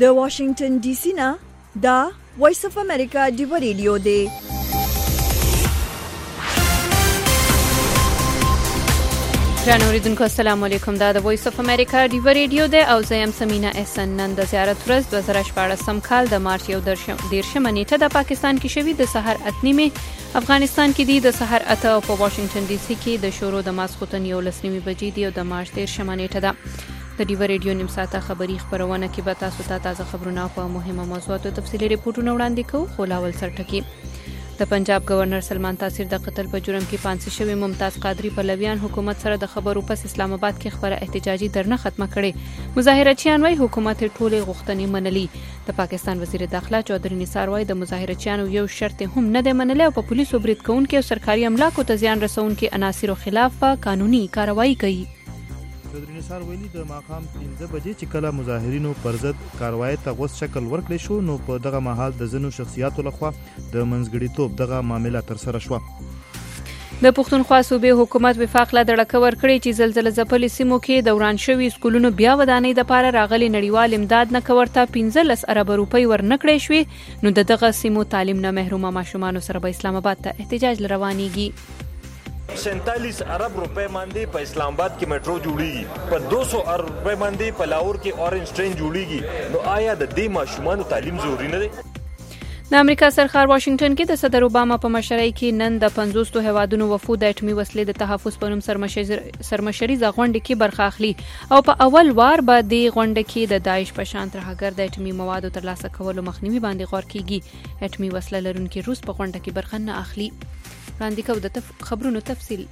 د واشنگټن ډي سي نه دا وایس اف امریکا ډیو ریډیو دی. جناب اوریدونکو السلام علیکم. دا د وایس اف امریکا ډیو ریډیو دی او زه یم سمینا احسان. نن د زیارت ورځ 2014 کال د مارچ 13 نیټه د پاکستان کې شوې د سحر 8 افغانستان کې دی د سحر 8 او په واشنگټن ډي سي کې د شروع د ماسخوتن 11 بجې دی او د مارچ 13 نیټه ده. د ډیو ریډیو نیم ساعته خبری خبرونه کې به تاسو ته تازه خبرونه په مهمه موضوعاتو تفصیلي ریپورتونه وړاندې کوو. خو لاول سرټکی د پنجاب گورنر سلمان تاثیر د قتل په جرم کې پانسي شوی ممتاز قادری پلویان حکومت سره د خبرو پس اسلام آباد کې خبره احتجاجي درنه ختمه کړي. مظاهرچیان وايي حکومت ټولې غوښتنې منلي. د پاکستان وزیر داخله چودھری نثار وايي د مظاهرچیانو یو شرط هم نه دی منلی او په پولیسو برید کوونکو او سرکاري املاکو ته زیان رسونکو عناصرو خلاف په قانوني کاروایی کوي. چودھری نثار ویلي د ماښام 15 بجې چې کله مظاهرینو پر ضد کاروایی ته غوڅ شکل ورکړی شو نو په دغه مهال د ځینو شخصیاتو لخوا د منځګړیتوب دغه معامله ترسره شوه. د پښتونخوا صوبې حکومت وفاق له دړکه ورکړي چې زلزلې ځپلي سیمو کې دوران شوي سکولونو بیا ودانۍ دپاره راغلي نړیوال امداد نه کورته 15 ارب روپۍ ورنکړی شوې نو دغه سیمو تعلیم نه محرومه ماشومانو سره به اسلام آباد ته احتجاج روانېږي. 47 ارب روپے باندې په اسلام آباد کې میټرو جوړیږي، په 200 ارب روپے باندې په لاهور کې اورنج ټرین جوړیږي. نو آیا د دې ماشومانو تعلیم ضروري نه دی؟ د امریکا سرخار واشنگټن کې د صدر اوباما په مشرۍ کې نن د 50 هیوادونو وفود د اټومي وسلې د تحفظ په نوم سرمشریزه غونډه کې برخه اخلي او په اول وار به د غونډه کې د داعش په شان ترهګر د اټومي موادو ترلاسه کولو مخنیوي باندې غور کیږي. اټومي وسله لرونکي روس په غونډه کې برخه نه اخلي. وړاندې کوو د خبرونو تفصیل.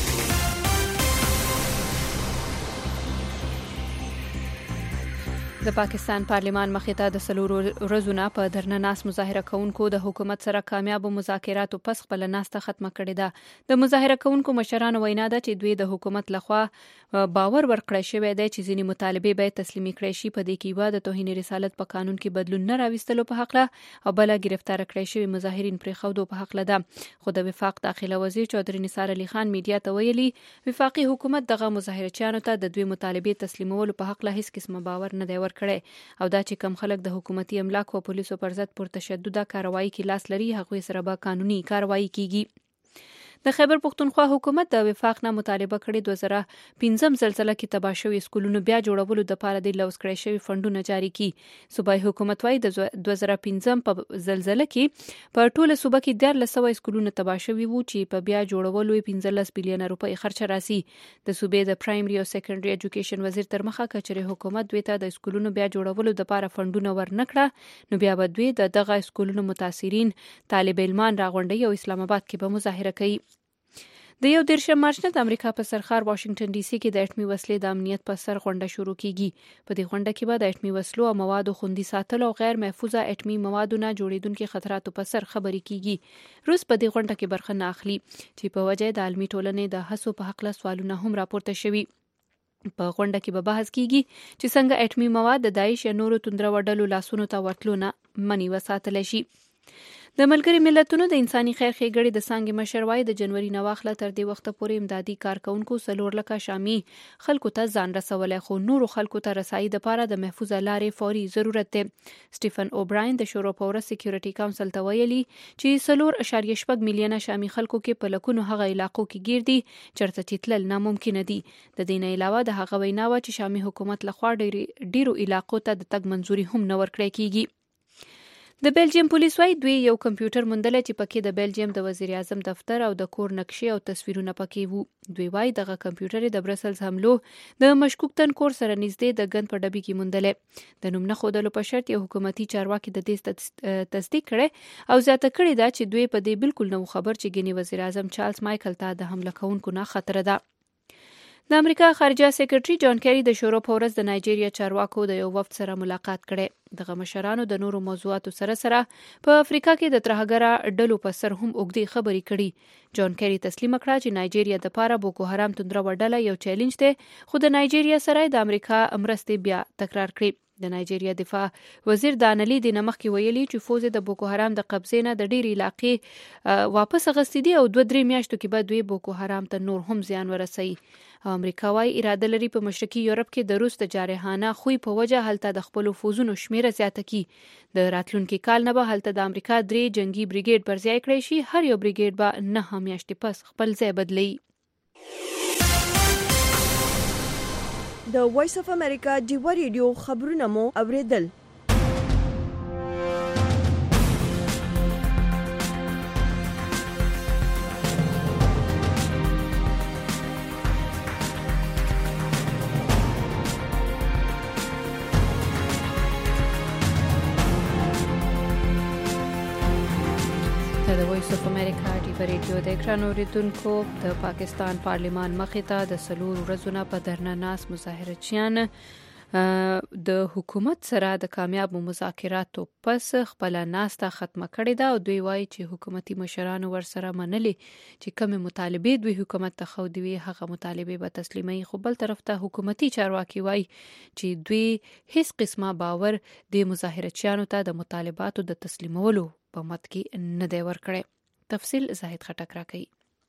د پاکستان پارلمان مخې ته د څلورو ورځو نه په درنه ناست مظاهره کوونکو د حکومت سره کامیابو مذاکراتو پس خپله ناسته ختمه کړې ده. د مظاهره کوونکو مشرانو وینا ده چې دوی د حکومت لخوا باور ورکړی شوی دی چې ځینې مطالبې باید تسلیمي کړی شي. په دې کې یوه د توهین رسالت په قانون کې بدلون نه راوستلو په هکله او بله ګرفتاره کړی شوي مظاهرین پرېښودو په هکله ده. خو د وفاق داخله وزیر چودھری نثار علي خان میډیا ته ویلي وفاقي حکومت دغه مظاهرچیانو ته د دوی مطالبې تسلیمولو په هکله هیڅ قسمه باور نه دی ورکړی او دا چې کم خلک د حکومتي املاکو او پولیسو پر ضد پر تشدد کاروایی کې لاس لري هغوی سره به قانوني کاروایی کیږي. د خیبر پښتونخوا حکومت د وفاق نه مطالبه کړې 2015 زلزلہ کې تباه شوي سکولونو بیا جوړولو دپاره د لوز کړی شوي فنډونه جاري کړي. صوبایي حکومت وايي د 2015 په زلزلہ کې په ټوله صوبه کې 1300 سکولونه تباه شوي وو چې په بیا جوړولو 15 بلین روپۍ خرچه راسي. د صوبې د پرایمري او سیکنډري ایجوکیشن وزیر تر مخه کچره حکومت دوی ته د سکولونو بیا جوړولو دپاره فنډونه ورنکړه نو بیا به دوی دغه سکولونو متاثرین طالب علمان راغونډي او اسلام آباد کې به مظاهره کوي. د 11 مارچ نه د امریکا په سرخار واشنگټن ډي سي کې د اټومي وسلې د امنیت په سر غونډه شروع کیږي. په دې غونډه کې به د اټومي وسلو او موادو خوندي ساتلو او غیر محفوظه اټومي موادو نه جوړیدونکو خطراتو په سر خبرې کیږي. روس په دې غونډه کې برخه نه اخلي چې په وجه د عالمي ټولنې د هڅو په حق له سوالونه هم راپورته شوي. په غونډه کې به بحث کیږي چې څنګه اټومي مواد د داعش یا نورو توندرو ډلو لاسونو ته ورتلو نه منې وساتلی شي. د ملګري ملتونو د انساني خیر ښېګړې د څانګې مشر وايي د جنوري نه واخله تر دې وخته پورې امدادي کارکونکو 4 لکه شامي خلکو ته ځان رسولی خو نورو خلکو ته رسایي دپاره د محفوظه لارې فوري ضرورت دی. سټیفن اوبراین د شورا په ورځ سکیورټي کونسل ته ویلي چې 4.8 میلیونه شامي خلکو کې په لکونو هغه علاقو کې ګیر دي چېرته چې تلل ناممکنه دي. د دې نه علاوه د هغه وینا وه چې شامي حکومت لخوا ډیرو علاقو ته د تګ منظوري هم نه ورکړی کیږي. د بیلجیم پولیس وايي دوی یو کمپیوټر موندلی چې پکې د بیلجیم د وزیر اعظم دفتر او د کور نقشې او تصویرونه پکې وو. دوی وايي دغه کمپیوټر د برسلز حملو د مشکوک تن کور سره نږدې د ګند په ډبي کې موندلی. د نوم نه ښودلو په شرط یو حکومتي چارواکي د دې تصدیق کړی او زیاته کړې ده چې دوی په دې بالکل نه خبر چې ګینې وزیر اعظم چارلز مایکل ته د حمله کوونکو نه خطر ده. د امریکا خارجه سیکرټري جان کیری د شورا په ورځ د نایجیریا چارواکو د یو وفد سره ملاقات کړی. دغه مشرانو د نورو موضوعاتو سره په افریقا کې د ترهګره ډلو په سر هم اوږدې خبرې کړي. جان کیری تسلیم کړه چې نایجیریا د پاره بوکو حرام توندره وډله یو چیلنج دی، خو د نایجیریا سره د امریکا مرستې بیا تکرار کړې. د نایجیریا دفاع وزیر دانلی د نمخ کې ویلي چې فوز د بوکو حرام د قبضې نه د ډېری علاقې واپس غستې دي او 2-3 میاشتو کې به دوی بوکو حرام ته نور هم زیان ورسوي. او امریکا وايي اراده لري په مشرقي یورپ کې د روس د جارحانه خوی په وجه هلته د خپل فوزونو شمیره زیاته کی. د راتلونکي کال نه به هلته د امریکا 3 جنگي بریګیډ پر ځای کړی شي، هر یو بریګیډ به 9 میاشتې پس خپل ځای بدلی. د وایس اف امریکا ډیوا ریډیو خبرونه مو اوریدل. د وایس اف امریکا ډیوا ریډیو د اکران اوریدونکو، د پاکستان پارلیمان مخې ته د 4 ورځو نه په درنه ناس مظاهرچیان د حکومت سره د کامیابو مذاکراتو پس خپل ناسته ختمه کړې ده او دوی وایي چې حکومتي مشرانو ورسره منلي چې کومې مطالبې دوی حکومت ته خو دی هغه مطالبې به تسلیمي. خو بل طرف ته حکومتي چارواکي وایي چې دوی هیڅ قسمه باور د مظاهرچیانو ته د مطالباتو د تسلیمولو په مت کې نه دی ورکړی. تفصیل زاهد خټک راکوي.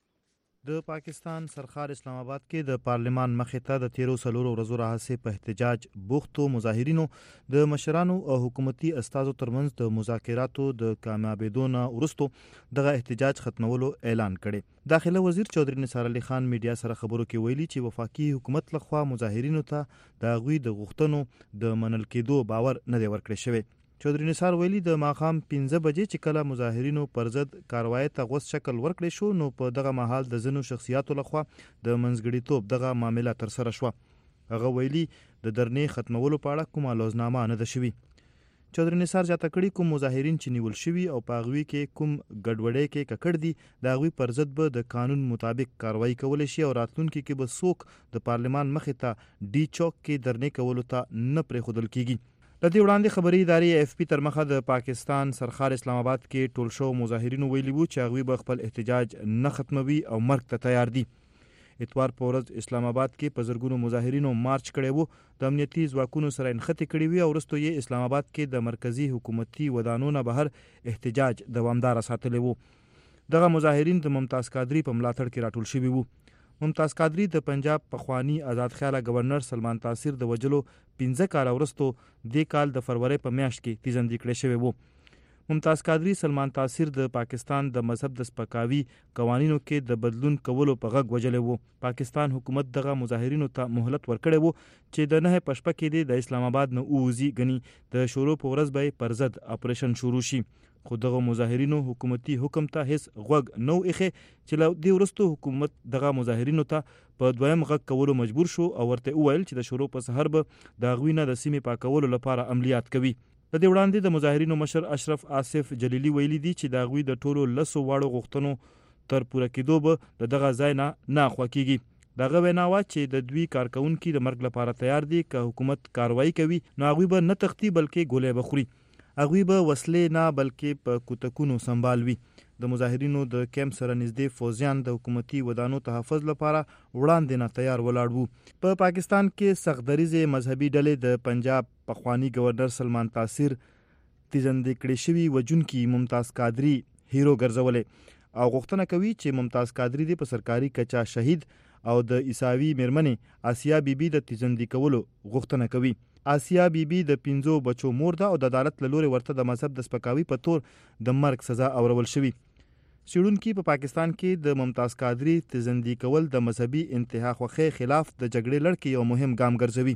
د پاکستان سرخار اسلام آباد کې د پارلیمان مخې ته د 13 ورځو راهیسې په احتجاج بوختو مظاهرینو د مشرانو او حکومتي استازو ترمنځ د مذاکراتو د کامیابېدو نه وروسته دغه احتجاج ختمولو اعلان کړي. داخله وزیر چودھری نثار علي خان میډیا سره خبرو کې ویلي چې وفاقي حکومت لخوا مظاهرینو ته د هغوی د غوښتنو د منل کېدو باور نه دی ورکړی شوی. چودھری نثار ویلي د ماښام 15 بجې چې کله مظاهرینو پر ضد کاروایی ته غوڅ شکل ورکړی شو نو په دغه مهال د ځینو شخصیاتو لخوا د منځګړیتوب دغه معامله ترسره شوه. هغه ویلي د درنې ختمولو په اړه کومه لوزنامه نه ده شوې. چودھری نثار زیاته کړي کوم مظاهرین چې نیول شوي او په هغوی کې کوم ګډوډۍ کې ککړ دي د هغوی پر ضد به د قانون مطابق کاروایی کولی شي او راتلونکي کې به څوک د پارلیمان مخې ته ډي چوک کې درنې کولو ته نه پرېښودل کیږي. د دې وړاندې خبري ادارې AFP تر مخه د پاکستان سرخار اسلام آباد کې ټول شو مظاهرینو ویلي وو چې هغوی به خپل احتجاج نه ختموي او مرګ ته تیار دي. اتوار په ورځ اسلام آباد کې په زرګونو مظاهرینو مارچ کړی وو، د امنیتي ځواکونو سره نښتې کړې وي او وروسته یې اسلام آباد کې د مرکزی حکومتي ودانو نه بهر احتجاج دوامدار ساتلی وو. دغه مظاهرین د ممتاز قادری په ملاتړ کې راټول شوي وو. ممتاز قادری د پنجاب پخوانی آزاد خیاله گورنر سلمان تاثیر د وجلو 15 کال وروسته د کال د فروری په میاشت کې تیزندې کړی شوی وو. ممتاز قادری سلمان تاثیر د پاکستان د مذهب د سپکاوي قوانینو کې د بدلون کولو په غږ وجلې وو. پاکستان حکومت دغه مظاهرینو ته مهلت ورکړی وو چې د 9 پشپه کې د اسلام آباد نه اوزي غني د شروع په ورځ به پر ضد اپریشن شروع شي. خو دغه مظاهرینو حکومتي حکم ته هیڅ غوږ نو ایخه چې له دې وروسته حکومت دغه مظاهرینو ته په دویم غږ کولو مجبور شو او ورته وویل چې د شروع په سحر به د هغوی نه د سیمې پاکولو لپاره عملیات کوي. د دې وړاندې د مظاهرینو مشر اشرف آصف جلیلی ویلي دي چې د هغوی د ټولو 10 واړو غوښتنو تر پوره کېدو به دغه ځای نه اخوا کیږي. دغه وینا وا چې د دوی کارکونکي د مرګ لپاره تیار دي که حکومت کاروایی کوي نو هغوی به نه تختی بلکې ګولې به خوري. هغوی به وسلې نه بلکې په کوتکونو سنبال وي. د مظاهرینو د کیمپ سره نږدې فوزیان د حکومتي ودانو تحفظ لپاره وړاندې نه تیار ولاړ وو. په پاکستان کې سختدریزې مذهبي ډلې د پنجاب پخوانی گورنر سلمان تاثیر تیزندې کړې شوي وجونکي ممتاز قادری هیرو ګرځولې او غوښتنه کوي چې ممتاز قادری د په سرکاري کچا شهید او د عیساوي میرمنې آسیا بیبي د تیزندې کولو غوښتنه کوي. آسیا بیبي د 5 بچو مور ده او د عدالت له لوري ورته د مذهب د سپکاوي په تور د مرګ سزا اورول شوی. څېړونکي په پاکستان کې د ممتاز قادری تیزندې کول د مذهبي انتها خوښۍ خلاف د جګړې لړ کې یو مهم ګام ګرځوي.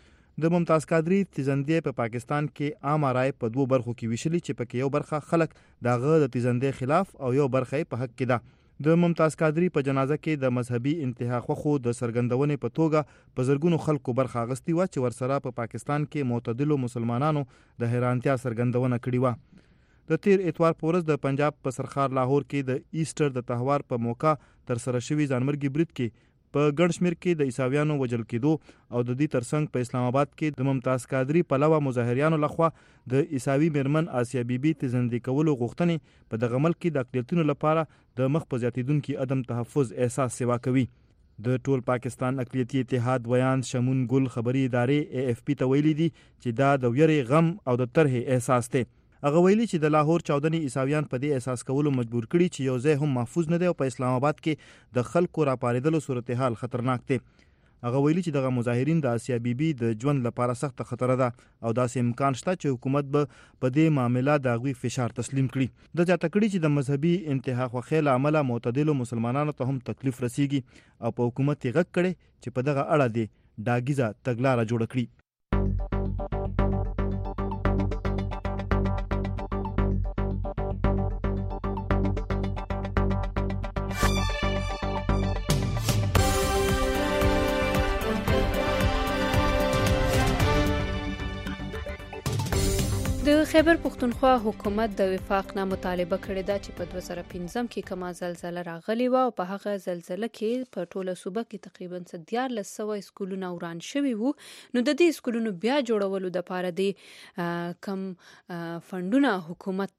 د ممتاز قادری تیزندې په پاکستان کې عام رائے په 2 برخو کې ویشلي چې پکې یو برخه خلک دغه د تیزندې خلاف او یو برخه په حق کې ده. د ممتاز قادری په جنازه کې د مذهبي انتها خوخو د سرګندونې په توګه په زرګونو خلکو برخه اخیستې وه چې ورسره په پاکستان کې معتدلو مسلمانانو د حیرانتیا سرګندونه کړې وه. د تیر اتوار په ورځ د پنجاب په سرخار لاهور کې د ایسټر د تهوار په موقع ترسره شوي ځانمرګي برید کې په ګڼ شمېر کې د عیسویانو وژل کېدو او د دې ترڅنګ په اسلام آباد کې د ممتاز قادری پلوه مظاهریانو لخوا د عیسوي میرمن آسیا بیبي تزندي کولو غوښتنې په دغه ملک کې د اقلیتونو لپاره د مخ په زیاتیدونکي عدم تحفظ احساس سوا کوي. د ټول پاکستان اقلیتي اتحاد ویان شمون ګل خبري ادارې AFP ته ویلي دي چې دا د ویرې غم او د طرحې احساس دی. هغه ویلي چې د لاهور چاودنې عیسویان په دې احساس کولو مجبور کړي چې یو ځای هم محفوظ نه دی او په اسلام آباد کې د خلکو راپارېدلو صورتحال خطرناک دی. هغه ویلي چې دغه مظاهرین د آسیا بیبي د ژوند لپاره سخت خطر ده او داسې امکان شته چې حکومت به په دې معاملې د هغوی فشار تسلیم کړي. د زیاته کړي چې د مذهبي انتها خوښۍ له امله معتدلو مسلمانانو ته هم تکلیف رسیږي او په حکومت یې غږ کړي چې په دغه اړه دې ډاګیزه تګلاره جوړه کړي. د خیبر پختونخوا حکومت د وفاق نه مطالبه کړې ده چې په 2015 کې کومه زلزلہ راغلی و او په هغه زلزلہ کې په ټوله صوبه کې تقریبا 1400 سکولونه وران شوي وو. نو د دې سکولونو بیا جوړولو د لپاره د کم فندونه حکومت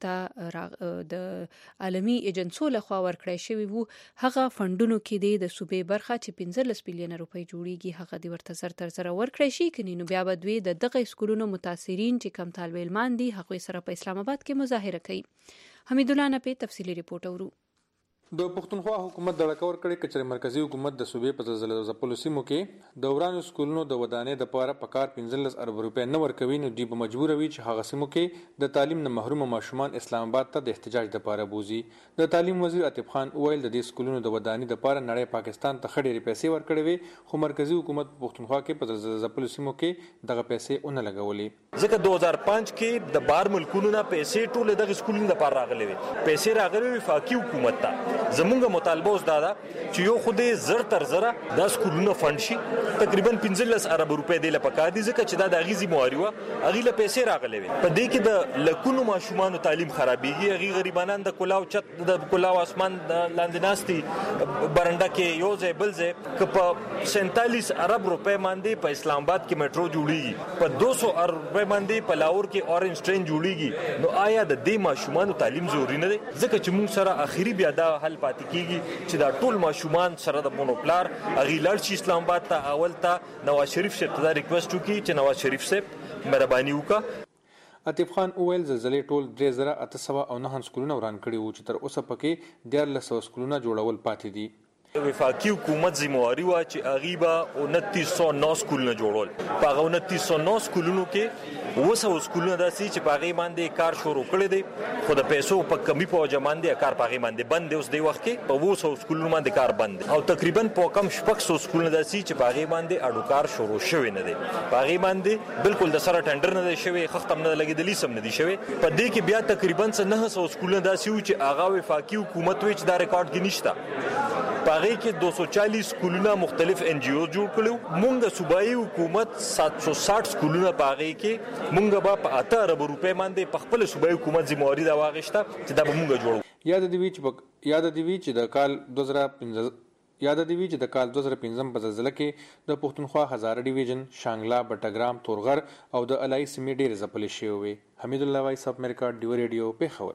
ته د عالمي ایجنسو لخوا ورکړی شوي وو. هغه فندونو کې د صوبې برخه چې 15 بلین روپۍ جوړیږي هغه د ورته زر تر زر ورکړی شي کني. نو بیا به دوی د دغه سکولونو متاثرین چې کم طالب علمان دي هغوی سره په اسلام آباد کې مظاهره کوي. حمید الله نه په تفصیلی ریپورت اورو. د پښتونخوا حکومت د لکور کړي کچره مرکزی حکومت د صوبې په زلزلې ځپلو سیمو کې د ورانو سکولونو د ودانې د لپاره پکار 15 ارب روپۍ نه ورکوي. نو دوی به مجبور وي چې هغه سیمو کې د تعلیم نه محروم ماشومان اسلام آباد ته د احتجاج لپاره بوزي. د تعلیم وزیر عتیب خان وویل د دې سکولونو د ودانې لپاره نړۍ پاکستان ته خړې پیسې ورکړې وي خو مرکزی حکومت پښتونخوا کې په زلزلې ځپلو سیمو کې دغه پیسې اونې لګولې. ځکه 2005 کې د بار ملکونو نه پیسې ټول دغه سکولونو لپاره راغلي وي. پیسې راغلي وفاقي حکومت ته. زمونږ مطالبه اوس دا ده چې یو خو دې زر تر زره دا سکولونه فند شي تقریبا 15 ارب روپۍ دی لپاره دي ځکه چې دا د غیزي مواري و اغه له پیسې راغلي وي. په دې کې د لکونو ماشومان تعلیم خرابېږي. اغه غریبانان د کلاو چت د کلاو اسمان لاندې ناستي برنده کې یو ځای بل ځای ک په 47 ارب روپۍ باندې په اسلام آباد کې میټرو جوړیږي په 200 ارب روپۍ باندې په لاهور کې اورنج ټرین جوړیږي. نو آیا د دې ماشومان تعلیم ضروري نه دی ځکه چې موږ سره اخیری بیا دا حل پاتې کیږي چې دا ټول ماشومان سره د مونوپلار اغي لړشي اسلام آباد ته اول ته نواز شریف صاحب ته ریکوست وکړي چې نواز شریف صاحب مهرباني وکړه. عتیب خان وویل زلزلې ټول 3809 سکولونه وران کړي وو چې تر اوسه پکې 1400 سکولونه جوړول پاتې دي. وفاقي حکومت ذمہواری وا چې اغیبا 2909 سکولونه جوړول. په 2909 سکولونو کې وسو سکولونه داسي چې په غي باندې کار شروع کړي دي خو د پیسو په کمی په جمان دي کار په غي باندې بند اوس دی وخت کې په وسو سکولونو باندې کار بند او تقریبا په کم شپږ سو سکولونه داسي چې په غي باندې اډو کار شروع شوی نه دي. په غي باندې بالکل د سره ټندر نه دی شوی ختم نه لګیدلی سم نه دی شوی. په دې کې بیا تقریبا 900 سکولونه داسي و چې اغا وفاقي حکومت وچ دا ریکارډ کې نشته. پاغي کې 240 سکولونه مختلف NGO جوړ کړو. مونږ صوبایي حکومت 760 سکولونه پاغي کې مونږ به په 8 ارب روپۍ باندې په خپل صوبایي حکومت ذمہواری دا واغښته چې دا به مونږ جوړو. یاد دی چې د کال 2015 په زلزلہ کې د پښتونخوا هزاره ډیویژن شانګلا بټګرام تورغر او د الای سیمې ډېر ځپلې شوی وي. حمید الله وایس اپ امریکا ډیو ریډیو پیښور.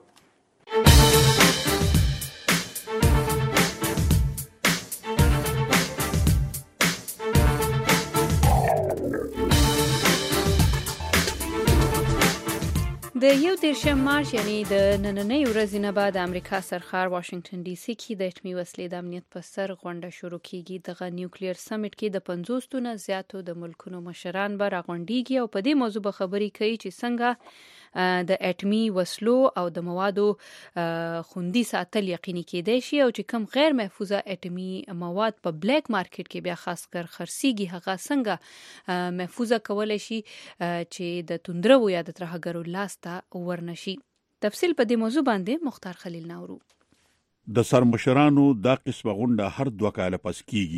د 11 مارچ یعنی د نننۍ ورځې نه بعد امریکا سرخار واشنگټن ډي سي کې د اټومي وسلې د امنیت په سر غونډه شروع کیږي. دغه نیوکلیر سمیټ کې د 50 نه زیاتو د ملکونو مشران به راغونډيږي او په دې موضوع به خبرې کوي چې څنګه د اټومي وسلو او د موادو خوندي ساتل یقیني کېدای شي او چې کوم غیر محفوظه اټومي مواد په بلیک مارکیټ کې بیا خاص کر خرڅيږي هغه څنګه محفوظه کولای شي چې د توندرو یا د ترهګرو لاس ته ورنشي. تفصیل په دې موضوع باندې مختار خلیل ناورو. د سرمشرانو دا قسمه غونډه هر 2 کال پس کیږي.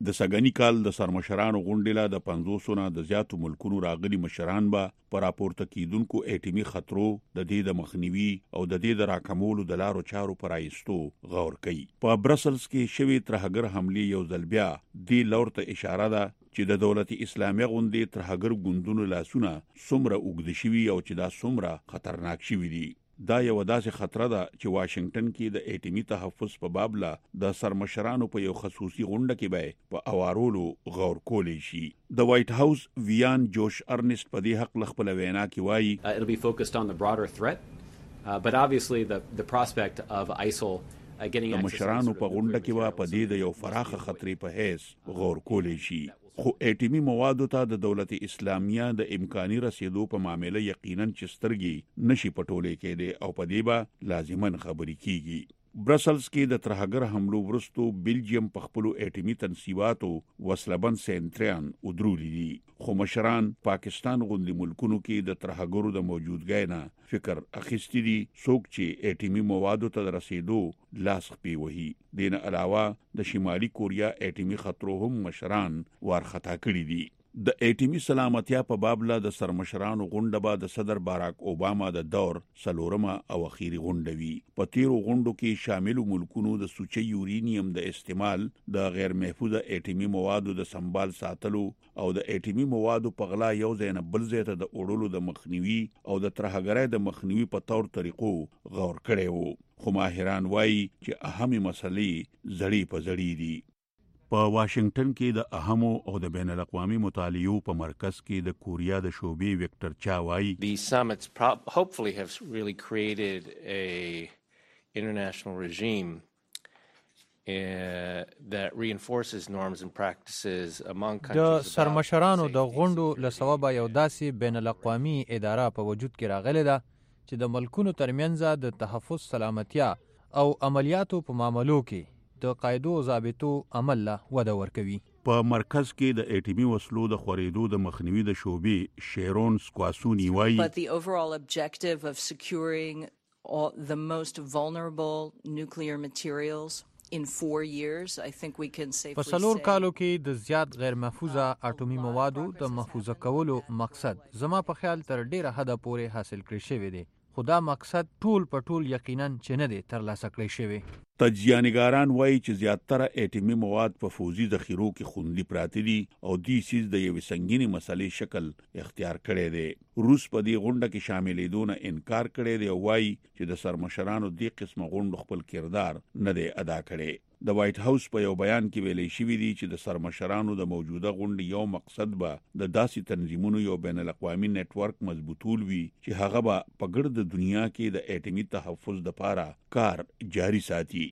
د سګنی کال د سرمشرانو غونډه د 500 نه د زیاتو ملکونو راغلي مشران به پر راپورته کیدونکو اټیمي خطرو د دې د مخنیوي او د دې د راکمولو د لارو چارو پر ایستو غور کوي. په برسلز کې شوی ترهګر حمله یو ځل بیا د لورته اشاره ده چې د دولت اسلامي غونډې ترهګر ګوندونو لاسونه څومره اوږد شوي او چې دا څومره خطرناک شوي دي. دا یو داسې خطر ده چې واشنگټن کې د اټیمي تحفظ په باب لا د سرمشرانو په یو خصوصي غونډه کې به په اوارولو غور کولی شي. د وایټ هاوس ویان جوش ارنست په دې حق خپل وینا کې وایي it'll be focused on the broader threat but obviously the prospect of ISIL getting د مشرانو په غونډه کې په دې د یو فراخه خطرې په هیڅ غور کولی شي. خو اټیمي موادو ته د دولت اسلامیه د امکاني رسیدو په معاملې یقینا چې سترګې نشي پټولې کېده او په دې به لازمن خبرې کیږي. برسلز کې د ترهګر حملو ورستو بلجیم په خپل اټیمي تنصیباتو وسلبن سنټریان ودرولې دي. خو مشران پاکستان غوندي ملکونو کې د ترهګرو د موجودګۍ نه فکر اخیستی دي څوک چې اټیمي موادو ته رسیدو لاس خپي وهي. دین علاوه د شمالي کوریا اټیمي خطرو هم مشران وارخطا کړی دي. د اټیمي سلامتیا په باب لا د سرمشرانو غونډه به د صدر باراک اوباما د دور سلورمه او اخیری غونډه وی. په تیرو غونډو کې شامل ملکونو د سوچي یورینیم د استعمال، د غیر محفوظه اټیمي موادو د سنبال ساتلو او د اټیمي موادو په غلا یو ځای نه بل ځای ته د وړلو د مخنیوي او د ترهګرۍ د مخنیوي په تور طریقو غور کړی وو. خو ماهران وایي چې اهمي مسلې زړې په زړې دي. په واشنگټن کې د اهمو او د بین الاقوامي مطالعو په مرکز کې د کوریا د شوبې وکټر چا وایي These summits hopefully have really created a international regime that reinforces norms and practices among countries. د سرمشرانو د غونډو له سببه یو داسې بین الاقوامي اداره په وجود کې راغلې ده چې د ملکونو ترمنځ د تحفظ سلامتیا او عملیاتو په معاملو کې د قاعدو او ضابطو عمل لا وده ورکوي. په مرکز کې د اټیمي وسلو د خورېدو د مخنیوي د شوبې شیرون سکواسونی وایي But the overall objective of securing the most vulnerable nuclear materials in 4 years, I think we can safely say. په څلور کالو کې د زیات غیر محفوظه اټومي موادو د محفوظه کولو مقصد زما په خیال تر ډیره حده پورې حاصل کړی شوی دی. خو دا مقصد ټول په ټول یقینا چې نه دی ترلاسه کړی شوی. تجزیه‌نګاران وایي چې زیاتره اټیمي مواد په فوزي ذخیرو کې خوندي پراته دي او دې سیس د یوې سنگینی مسلې شکل اختیار کړی دی. روس په دې غونډه کې شاملېدو نه انکار کړی دی او وایي چې د سرمشرانو دې قسمه غونډو خپل کردار نه دی ادا کړی. د وایټ هاوس په یو بیان کې ویلي شوی دی چې د سرمشرانو د موجوده غونډې یو مقصد به د داسې تنظیمونو یو بین الاقوامي نتورک مضبوطول وي چې هغه به په ګرد دنیا کې د اټیمي تحفظ لپاره کار جاري ساتي.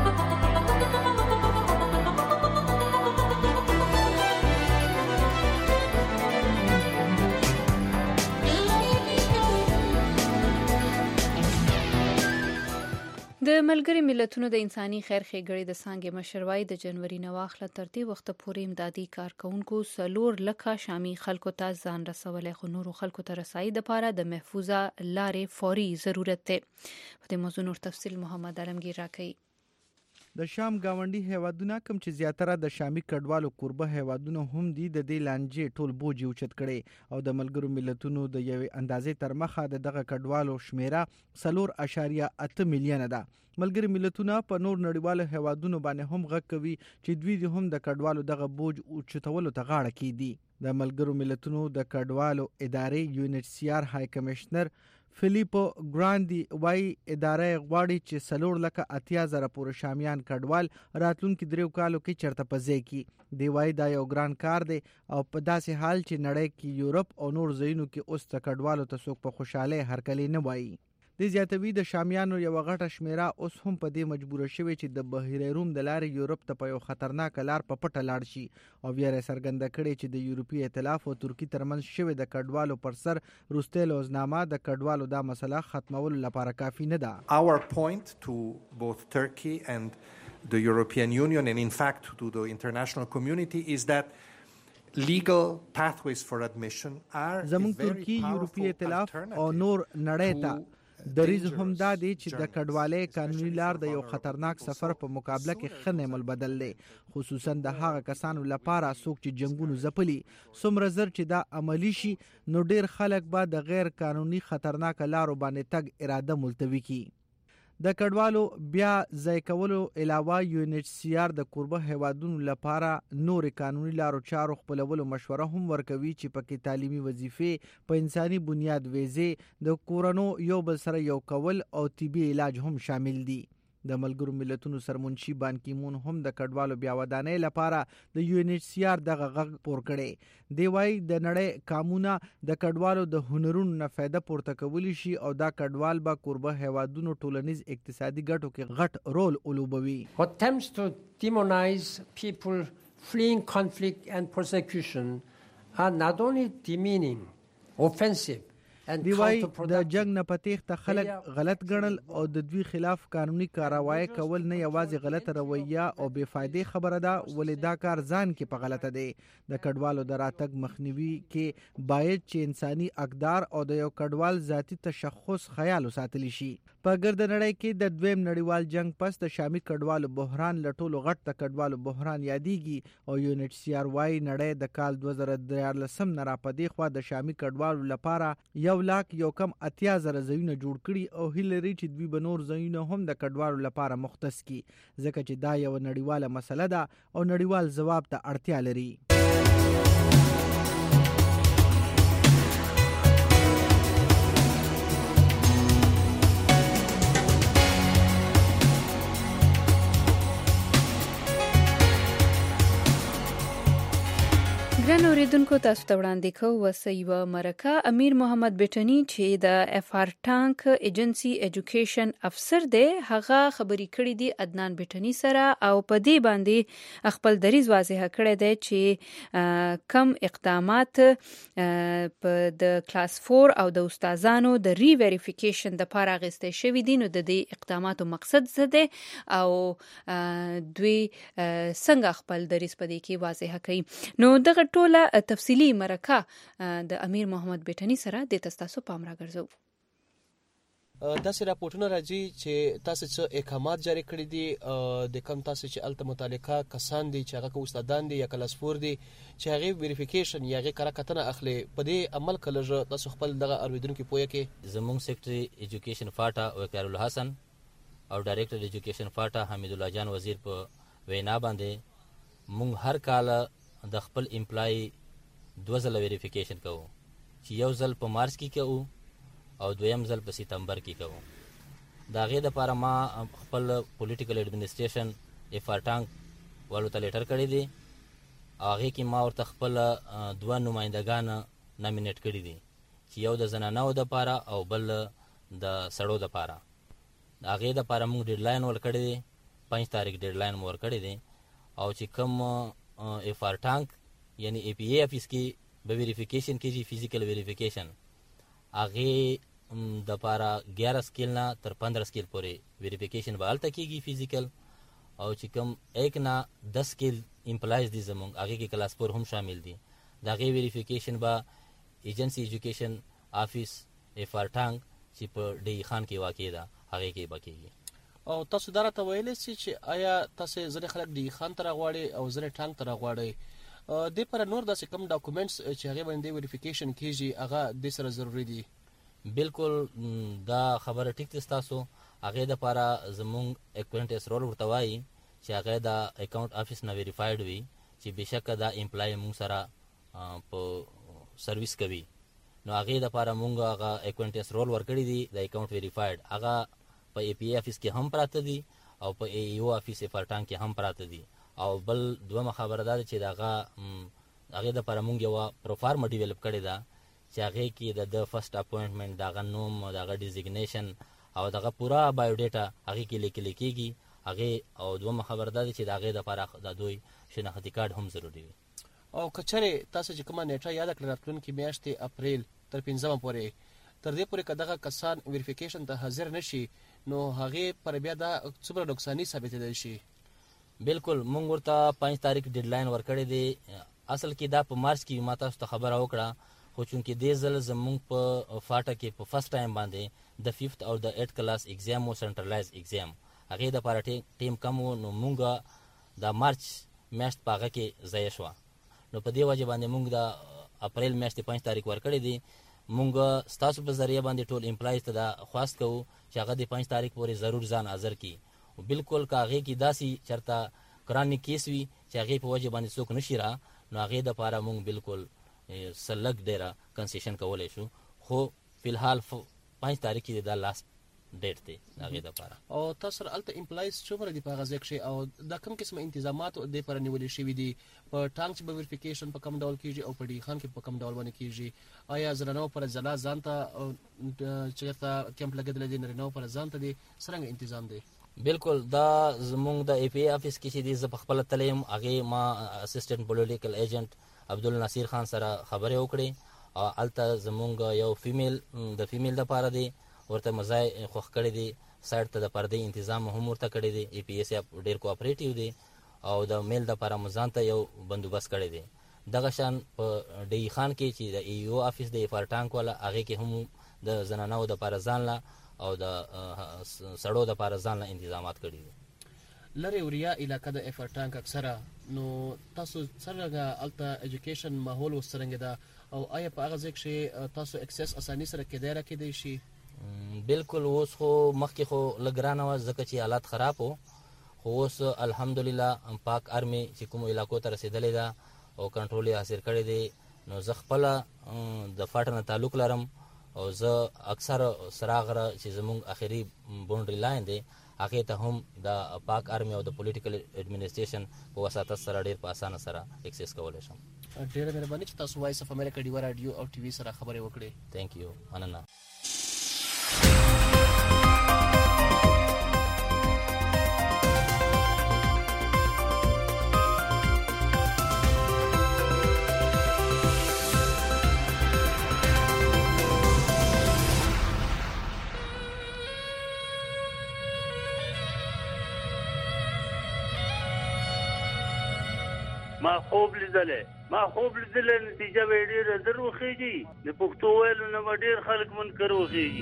د ملګري ملتونو د انساني خیر ښېګړې د څانګې مشر وایي د جنوري نه واخله تر دې وخته پورې امدادي کارکوونکو 4 لکه شامي خلکو ته ځان رسولی، خو نورو خلکو ته رسایي دپاره د محفوظه لارې فوري ضرورت دی. په دې موضوع نور تفصیل محمد عالمګیر راکوي. د شام گاونډي هیوادونه کوم چې زیاتره د شامي کډوالو قربه هیوادونه هم دي د دې لانجې ټول بوج اوچت کړي او د ملګرو ملتونو د یوې اندازې تر مخه دغه کډوالو شمیره 4.8 میلیون ده. ملګري ملتونه په نور نړیوالو هیوادونو باندې هم غږ کوي چې دوی هم د کډوالو دغه بوج اوچتولو ته غاړه کیدي. د ملګرو ملتونو د کډوالو ادارې UNHCR های کمشنر فلیپو ګراندي وای اداره غواړي چې 4,80,000 پورې شامیان کډوال راتلونکي 3 کالو کې چرته پځي کی. دی وای دا یو ګران کار دی او په داسې حال چې نړۍ کې یورپ او نور ځایونو کې اوس د کډوالو ته څوک په خوشاله هرکلی نه وایي. د زیاتوي د شامیانو یو غټه شمیره اوس هم په دې مجبور شوی چې د بحیره روم د لارې یورپ ته په یو خطرناک لار په پټه لاړ شي او ویره سرګنده کړي چې د یورپی ائتلاف او ترکی ترمنځ شوی د کډوالو پر سر روسته لوزنامه د کډوالو دا مسله ختمولو لپاره کافی نه ده. Our point to both Turkey and the European Union and in fact to the international community is that legal pathways for admission are زمون ترکی یورپی ائتلاف او نور نړۍ ته دریز هم دا دی چې د کډوالۍ قانوني لار د یو خطرناک سفر په مقابله کې ښه نعمل بدل دی، خصوصا د هغه کسانو لپاره څوک چې جنگونو ځپلي. څومره زر چې دا عملی شي نو ډیر خلک به د غیر قانوني خطرناک لارو باندې تګ اراده ملتوي کی. د کډوالو بیا ځای کولو علاوه UNHCR د کوربه هیوادونو لپاره نور قانوني لارو چارو خپلولو مشوره هم ورکوي چې پکې تعلیمي وظیفې په انساني بنیاد ویزې د کورونو یو بل سره یو کول او طبي علاج هم شامل دي. د ملګرو ملتونو سرمنشي بان کی مون هم د کډوالو بیا ودانۍ لپاره د UNHCR دغه غږ پور کړي. دی وايي د نړۍ قانونا د کډوالو د هنرونو نه فایده پورته کولی شي او دا کډوال به کوربه هیوادونو ټولنیز اقتصادي ګټو کې غټ رول ولوبوي. Attempts to demonize people fleeing conflict and persecution are not only demeaning, offensive. دی وايي د جنگ نه پتیخته خلک غلط ګڼل او د دوی خلاف قانوني کاروایی کول نه یوازې غلطه رویه او بے فایده خبره ده، ولې دا کار ځان کې په غلطه دی. د کډوالو د راتګ مخنیوي کې باید چې انساني اقدار او د یو کډوال ذاتی تشخص خیال وساتلی شي. په ګرد نړۍ کې د دویم نړیوال جنگ پس د شامي کډوالو بحران لټولو غټ د کډوالو بحران یادېږي او UNHCR وايي نړۍ د کال 2013 نه را پدې خوا د شامي کډوالو لپاره 1,80,000 ځایونه جوړ کړي او هیله لري چې دوی به نور ځایونه هم د کډوالو لپاره مختص کړي، ځکه چې دا یو نړیواله مسله ده او نړیوال ځواب ته اړتیا لري. ګران اوریدونکو، تاسو ته وړاندې کوو یوه مرکه. امیر محمد بیټني چې د FR ټانک ایجنسی ایجوکیشن افسر دی، هغه خبرې کړې دي عدنان بیټني سره او په دې باندې خپل دریځ واضح کړی دی چې کم اقدامات په د کلاس 4 او د استادانو د ری ویریفیکیشن د لپاره اخیستل شوي دي. نو د دې اقداماتو مقصد څه دی او دوی څنګه خپل دریځ په دې کې واضح کوي. نو دغه ټوله تفصیلی مرکه د امیر محمد بیټني سره د تاسو پام راګرځو. داسې راپورټونه راځي چې تاسو څه اقامات جاری کړی دي د کم تاسو چې الته متعلقه کسان دي چې هغه استادان دي یا کلاس 4 دي چې هغه ویریفیکیشن یا هغه کار کتنه اخلي، په دې عمل کله تاسو خپل دغه اوریدونکو پوهه کې زموږ سیکریټري ایجوکیشن فاټا وقار الحسن او ډایریکټر ایجوکیشن فاټا حمید الله جان وزیر په وینا باندې موږ هر کال د خپل امپلای 2 ځله ویریفیکیشن کوو، چې یو ځل په مارچ کې کوو او دویم ځل په سپتمبر کې کوو. دا غي د لپاره ما خپل پولیټیکل ایڈمنسټریشن FR ټانک والو ته لیټر کړی دی. هغه کې ما ورته خپل 2 نمائندگان نامینیټ کړی دي چې یو د زنانو د لپاره او بل د سړو د لپاره. هغه د لپاره موږ ډیډلاین ور کړی دی، 5 تاریخ ډیډلاین ور کړی دی او چې کوم FR ټانک یعنی APA افیس کې به ویریفیکیشن کېږي، فزیکل ویریفیکیشن هغه د لپاره 11 سکیل نه تر 15 سکیل پورې ویریفیکیشن به الته کېږي فزیکل، او چې کوم 1 نه 10 سکیل امپلایز دي زموږ هغه کې کلاس 4 هم شامل دي. دا غي ویریفیکیشن به ایجنسی ایجوکیشن افیس FR ټانک چې په ډی خان کې واقع ده هغه کې بکیږي. او تاسو درته ویلې چې آیا تاسو ځنې خلک ډی خان تر غواړي او ځنې ټانک تر غواړي، د پر نور داسې کوم ډاکومېنټس چې هغه باندې ویریفیکیشن کیږي هغه د سره ضروری دي؟ بالکل دا خبره ټیک ده. تاسو هغه د لپاره زموږ اکاونټس رول ورته وایي چې هغه د اکاونټ افیس نه ویریفایډ وي چې بشک دا امپلای موږ سره په سرویس کوي. نو هغه د لپاره موږ هغه اکاونټس رول ورکړی دي د اکاونټ ویریفایډ. هغه په APA افیس کې هم پراته دي او په AEO افیس FR ټانک کې هم پراته دي. او بل دوه خبره ده چې هغه د لپاره موږ یو پروفارم ډیولپ کړی ده چې هغه کې د فرست اپوینټمنټ دغه نوم او دغه ډیزیګنیشن او دغه پورا بایو ډیټا هغه کې لیکل کېږي. هغه او دوه خبره ده چې هغه د لپاره د دوی شناختی کارت هم ضروری وي. او کچره تاسو چې کومه نیټه یاد کړئ راتلونکي میاشتې اپریل تر 15 پورې تر دې پورې کداغه کسان ویریفیکیشن ته حاضر نشي نو هغه پر بیا دا څومره نقصانی ثابت دي شي؟ بالکل موږ ورته 5 تاریخ ډیډلاین ورکړی دی. اصل کې دا په مارچ کې ماته ست خبره وکړه، خو چونکې دې ځل زمونږ په فاټه کې په فرست ټایم باندې د 5th او د 8th کلاس ایگزام او سنټرلایز ایگزام هغې دپاره ټیم کم و، نو مونږ د مارچ میاشت په هغه کې ضایع شوه. نو په دې وجه باندې مونږ د اپریل میاشتې 5 تاریخ ورکړی دی. مونږ ستاسو په ذریعه باندې ټول امپلایز ته دا خواست کوو چې هغه د 5 تاریخ پورې ضرور ځان حاضر کړي. بالکل که هغې کې داسې چېرته کرانیک کیس وي چې هغې په وجه باندې څوک نشي را، نو هغې دپاره مونږ بالکل سلګ ډېره کنسیشن کولی شو. خو فلحال 5 تاریخ کې دا لاست ډیټ دی هغې دپاره. او تاسو سره هلته امپلایز څومره دي په هغه ځای کښې، او دا کوم قسمه انتظامات دې پاره نیولې شوي دي؟ په ټانک چې به ویریفیکیشن په کوم ډول کېږي او په ډي خان کې په کوم ډول باندې کېږي؟ آیا زنانو پر ځلا ځان ته چېرته کیمپ لګېدلی دی، نارینهو پر ځان ته دی، څرنګه انتظام دی؟ بالکل دا زمونږ د ای پی ای آفیس کې چې دی زه په خپله تللی یم، هغې ما اسسټنټ پولیټیکل ایجنټ عبدالناصر خان سره خبرې وکړې. او هلته زمونږ یو د فیمیل دپاره دی، ورته مځای خوښ کړی دی، سایډ ته د پردې انتظام هم ورته کړی دی. ای پی ایس ډېر کوآپریټیو دی او د میل دپاره مو ځان ته یو بندوبست کړی دی. دغه شان په ډي خان کې چې د ای او آفیس دی فارټانک والا، هغې کې هم د زنانو دپاره ځان له او د سړو دپاره ځان له انتظامات کړي دي. لرې وریا علاقه د افرټانک اکثره، نو تاسو څرنګه هلته ایجوکیشن ماحول اوس څرنګه ده، او آیا په هغه ځای کښې تاسو اکسس اساني سره کیدای راکیدی شي؟ بالکل اوس خو مخکې خو لږ ګرانه وه ځکه چې حالات خراب و، خو اوس الحمدلله پاک آرمي چې کومو علاقو ته رسېدلې ده او کنټرول یې حاصل کړی دی. نو زه خپله د فاټه نه تعلق لرم او زه اکثر سراغره چې زمونږ آخري باونډري لاین دی هغې ته هم د پاک آرمي او د پولیټیکل ایډمنسټریشن په وساطت سره ډېر په اسانه سره اکسس کولی شم. ډېره مهرباني چې تاسو وایس اف امریکا ډیوا راډیو او ټي وي سره خبرې وکړې. تھینک یو، مننه. ما خوب لیدلې نتیجه به ډېره زر وخېږي، د پښتو ویلو نه به ډېر خلک منکر وخېږي.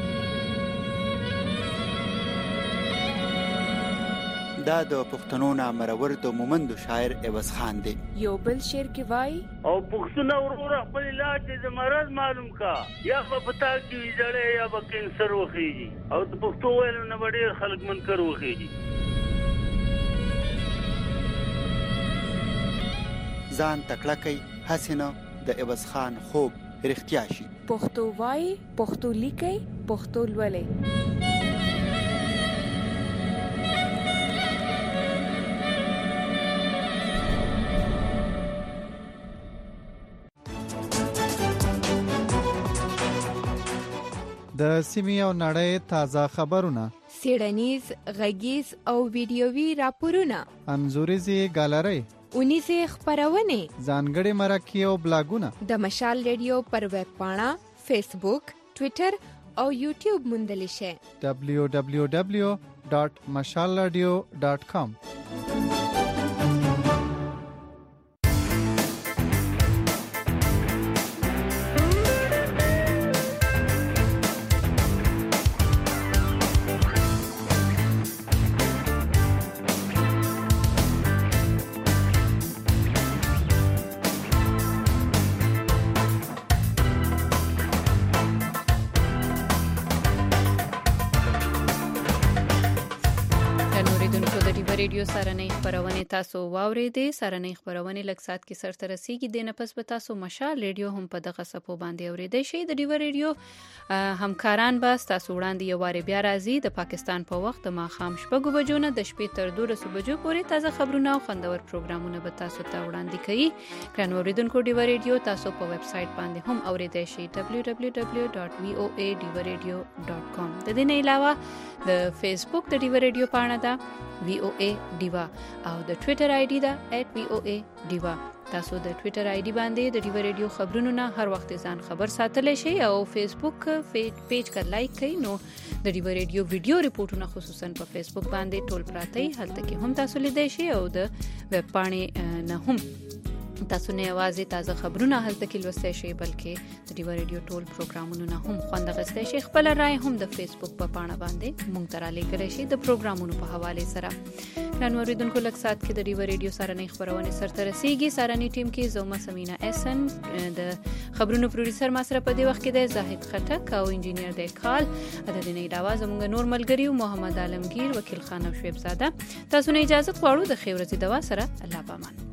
دا د پښتنو نامرور د مومندو شاعر عوض خان دی. یو بل شعر کې وایي او پښتونه وروره خپل علاج د مرض معلوم کا، یا به پتا کې وي زړی یا به کینسر وخېږي، او د پښتو ویلو نه به ډېر خلک منکر وخېږي. ځان تکړه کوي هسې نه د عوض خان خوب رښتیا شي. پښتو وایي، پښتو لیکئ، پښتو لولئ. د سیمې او نړۍ تازه خبرونه، څېړنیز، غږیز او ویډیوي راپورونه، انځوریزې ګالرۍ، اونیزې خپرونې، ځانګړي مرکې او بلاګونه د مشال ریډیو پر ویب پاڼه، فیسبوک، ټویټر او یوټیوب موندلی شئ. www.mashalradio.com. ریډیو سارنۍ خبرونه تاسو واوریدې. سارنۍ خبرونه لږ سات کې سرته رسیدي. د نفس په تاسو مشال ریډیو هم په دغه صفو باندې اوریدئ شئ. د ډیو ریډیو همکاران به تاسو وړاندې یو واره بیا راځي. د پاکستان په وخت د ماښام 6 بجو نه د شپې تر 12 بجو پورې تازه خبرونه او خوندور پروګرامونه به تاسو ته وړاندې کوي. ګران اوریدونکو، ډیو ریډیو تاسو په ویب سټ باندې هم اوریدئ شئ www.voaradio.com. د دې نه علاوه د فیسبوک د ډیو ریډیو پاڼه ده VOA ډیوا او د ټوئیټر آی ډی ده @VOA ډیوا. تاسو د ټوئیټر آی ډی باندې د ډیو ریډیو خبرونو نه هر وخت ځان خبر ساتلی شئ او فیسبوک پیج کا لایک کړئ. نو د ډیو ریډیو ویډیو ریپورتونه خصوصا په فیسبوک باندې ټول پراته هلته کې هم تاسو لیدئ شئ او د ویب پاڼې نه هم تاسو نه یوازې تازه خبرونه هلته کې لوستئ شئ بلکې د ډیوا ریډیو ټول پروګرامونو نه هم خوند اخیستی شئ. خپل رائے هم د فیسبوک په پاڼه باندې موږ ته رالیږلی شئ د پروګرامونو په حواله سره. ګرانو اوریدونکو لږ ساعت کې د ډیوا ریډیو سارنۍ خبرونه سرته رسیږي. سارنۍ ټیم کې زوما سمینا احسن، د خبرونو پروډوسر ما سره په دې وخت کې د زاهد خټک او انجینیر د کال د دې علاوه زموږ نور ملګری محمد عالمگیر، وکیل خان او شعیب زاده. تاسو نه اجازه غواړو د خیر ورځې دوا سره الله پامان.